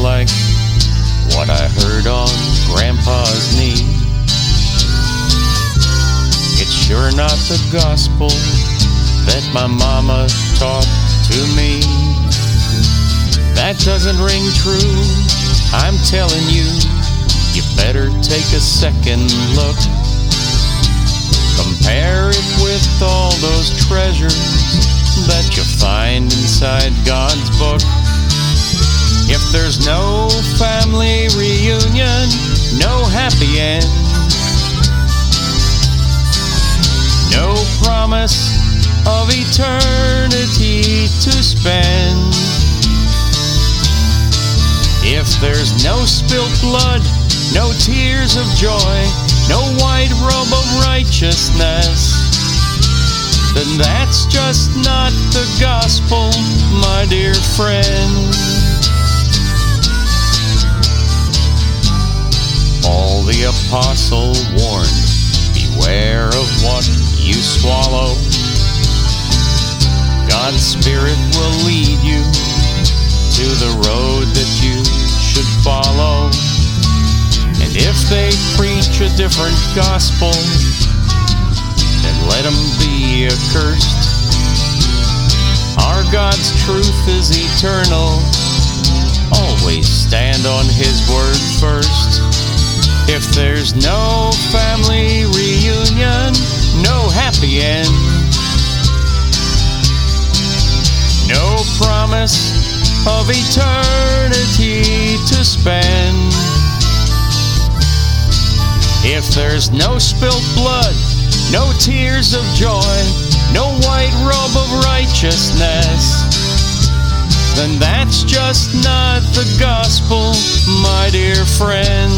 like what I heard on Grandpa's knee. It's sure not the gospel that my mama taught to me. That doesn't ring true, I'm telling you. You better take a second look. Compare it with all those treasures that you find inside God's book. If there's no family reunion, no happy end, no promise of eternity to spend, if there's no spilt blood, no tears of joy, no white robe of righteousness, then that's just not the gospel, my dear friend. Paul the apostle warned, beware of what you swallow. God's Spirit will lead you to the road that you should follow. And if they preach a different gospel, then let them be accursed. Our God's truth is eternal. Always stand on His word first. If there's no family reunion, no happy end, no promise of eternity to spend, if there's no spilt blood, no tears of joy, no white robe of righteousness, then that's just not the gospel, my dear friend.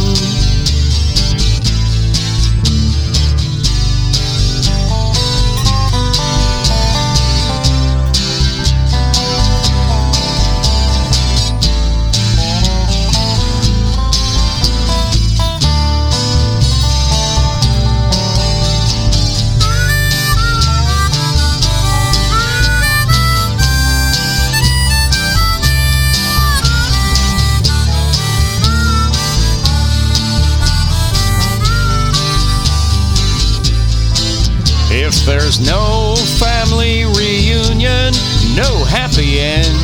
If there's no family reunion, no happy end,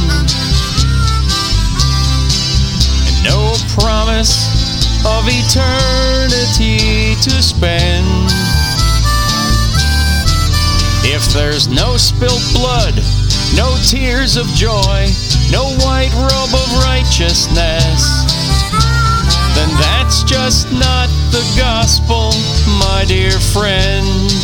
and no promise of eternity to spend, if there's no spilt blood, no tears of joy, no white robe of righteousness, then that's just not the gospel, my dear friend.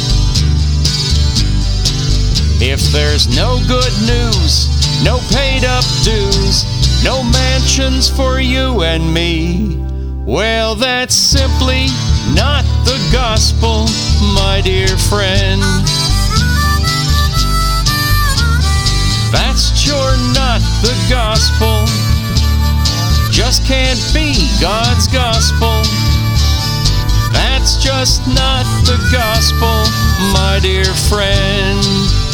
If there's no good news, no paid up dues, no mansions for you and me, well, that's simply not the gospel, my dear friend. That's sure not the gospel. Just can't be God's gospel. That's just not the gospel, my dear friend.